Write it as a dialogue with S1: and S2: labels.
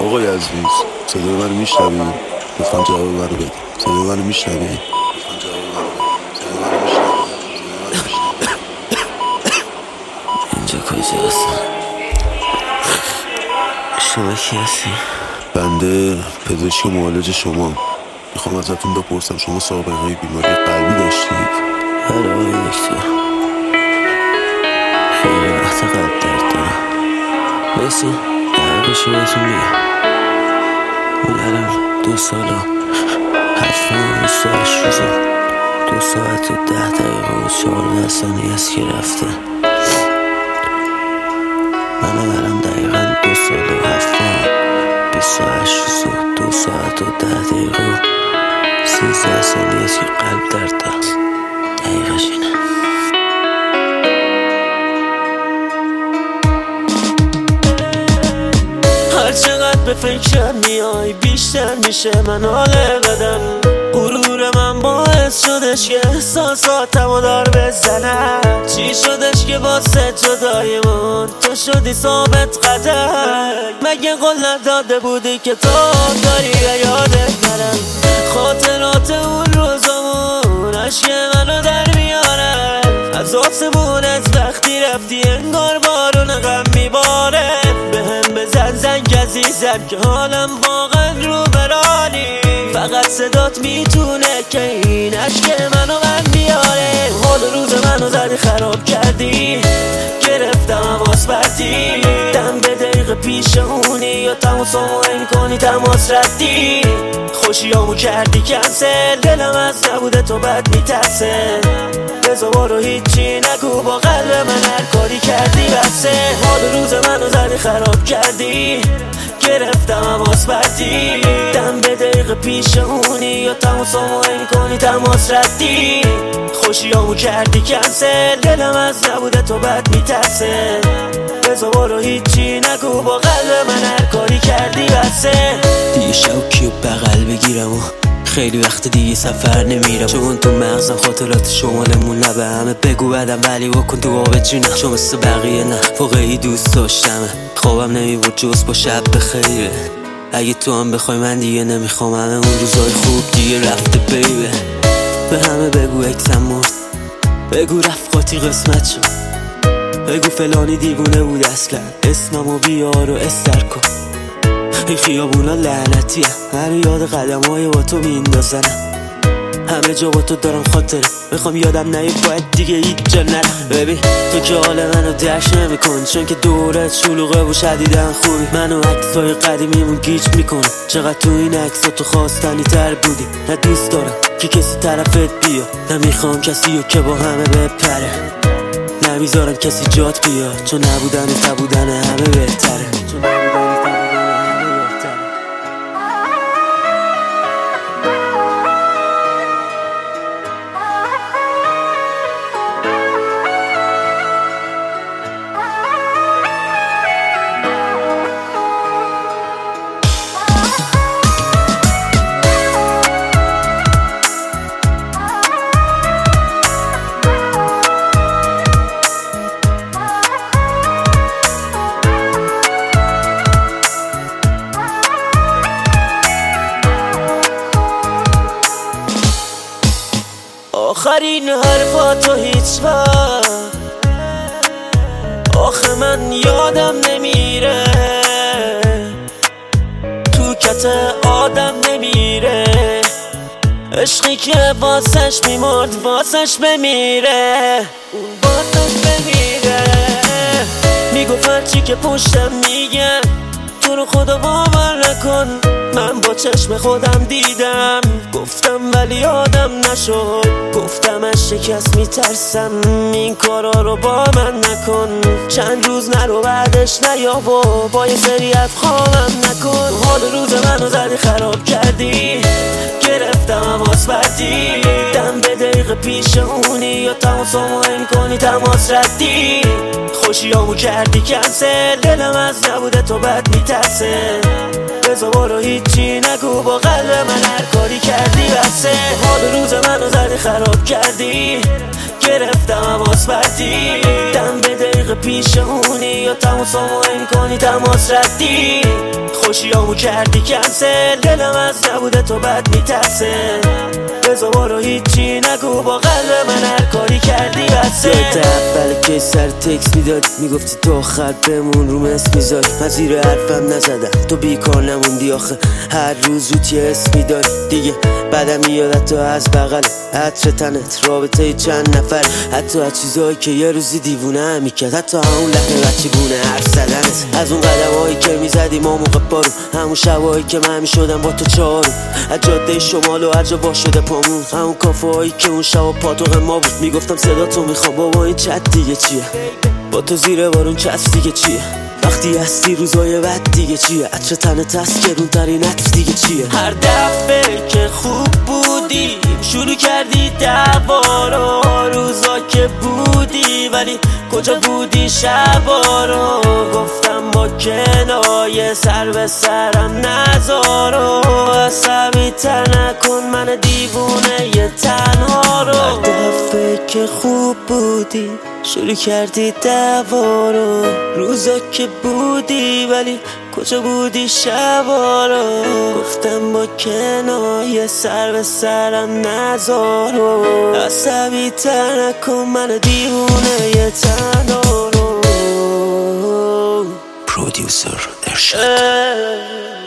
S1: آقای عزیز، صدای من میشنوی؟ لطفاً جواب من رو بده. صدای من میشنوی؟
S2: اینجا کجاست؟ شما کی هستی؟
S1: بنده پزشک معالج شما. میخوام ازتون بپرسم شما سابقه بیماری قلبی داشتید؟
S2: بله آقای دکتر، خیلی وقت قلب درد دارم. مرسی، در بشه بهتون میگم. اون الان 2 سال و 7 ماه و 28 روز و 2 ساعت و 10 دقیقه و 14 ثانیه است که رفته. منم الان دقیقا 2 سال و 7 ماه 28 روز و 2 ساعت و 10 دقیقه و 13 ثانیه است که قلب درد دارم. دقیقش اینه. هر چقدر به فکرم میای بیشتر میشه من حال بدم. غرور من باعث شدش که احساساتمو دار بزنم. چی شدش که واسه جدایمون تو شدی ثابت قدم؟ مگه قول نداده بودی که تو داری یادت نرم؟ خاطرات اون روزامون عشق منو در میارن. از آسمونت وقتی رفتی انگار بارون غم میباره. بهم بزن زنگ عزیزم که حالم واقعا رو برانی. فقط صدات میتونه که این عشق منو من بیاره. حال روز منو زدی خراب کردی، گرفتم حواس بردی. دم به دقیقه پیشمونی یا تماسمو این کنی تماس ردی. خوشیامو کردی کنسل، دلم از نبوده تو بد میترسه. بزا بارو هیچی نگو با قلب من هر کاری کردی بسه. حال روز منو زدی خراب کردی، گرفتم حواس بردی. دم به دقیقه پیشمونی یا تماسمو این کنی تماس ردی. خوشیامو کردی کنسل، دلم از نبوده تو بد میترسه. بزا بارو هیچی نگو با قلب من هر کاری کردی بسه. دیگه شوکی و بغل بگیرم و خیلی وقت دیگه سفر نمیرم. چون تو مغزم خاطرات شمالمون نه به همه بگو بدم ولی بکن تو آب جونم. چون مثل بقیه نه واقعی دوست داشتمه. خوابم نمیبود جز با شب بخیره. اگه تو هم بخوای من دیگه نمیخوام. همه اون روزای خوب دیگه رفته بیبه. به همه بگو اکسم مرد، بگو رفقاتی قسمت شد، بگو فلانی دیوونه بود اصلا. اسممو بیار و استر کن. این خیابونا لعنتیه، من یاد قدمای با تو میندازنم. همه جا با تو دارم خاطره، میخوام یادم نهی باید دیگه هیچ جا نرم. ببین تو که حال منو درش نمیکن، چون که دورت شلوغه و شدیدن خوبی. منو عکسای قدیمیمون گیج میکنه. چقدر تو این عکسا تو خواستنی تر بودی. نه دوست دارم که کسی طرفت بیا، نمیخوام کسی رو که با همه بپره. نمیذارم کسی جات بیاد، چون نبودن تا بودن همه بهتره. آخرین حرفاتو هیچ وقت آخه من یادم نمیره. تو کت آدم نمیره. عشقی که واسش میمرد واسش بمیره. اون واسش بمیره. میگفت هرچی که پشتم میگن تو رو خدا باور نکن. من با چشم خودم دیدم، گفتم ولی یادم نشد. گفتم از شکست میترسم، این کارا رو با من نکن. چند روز نرو بعدش نیا و با یه سری افخامم نکن. حال روز منو زدی خراب کردی، گرفتم حواس بردی. دم به دقیقه پیشمونی یا تماسمو این کنی تماس ردی. خوشیامو کردی کنسل، دلم از نبوده تو بد میترسه. بزا بارو هیچی نگو با قلب من هر کاری کردی بسه. حال روز منو زدی خراب کردی، گرفتم حواس بردی دم به دقیقه پیشمونی یا تماس همایی کنی تماس ردی خوشیامو کردی کنسل دلم از نبوده تو بد میترسه بزا بارو هیچی نگو با قلب من هر کاری کردی بسه یاد اول که سر تکس میداد میگفتی تو آخر بمون رو مس میذاری من زیر حرفم نزدم تو بیکار نموندی آخه هر روز رو تی اسم میداری دیگه بعدم میادت تو از بغل عطر تنت رابطه چند نفر حتی از چیزایی که یه روزی دیوونه هم میکرد حتی همون لحن بچه گونه حرف زدنت از اون قدم هایی که میزدی ما موقع بارو همون شبایی که من میشدم با تو چارو از جاده شمال و هر جا وا شده پامون همون کافه هایی که اون شب و پاتوق ما بود میگفتم صدا تو میخوام بابا این چت دیگه چیه با تو زیر بارون چسب دیگه چیه وقتی هستی روزای بد دیگه چیه عطر تنت هست که رون ترین عطر دیگه چیه هر دفعه که خوب بودی شروع کردی دعوا رو روزا که بودی ولی کجا بودی شبا رو گفتم با کنایه سر به سرم نذارو عصبی تر نکن من دیوونه ی تنها رو هر دفعه که خوب بودی شروع کردی دعوا رو روزا که بودی ولی کجا بودی شبا رو گفتم با کنایه سر به سرم نذارو عصبی تر نکن من دیوونه ی تنها رو
S1: پرودیوسر ارشاد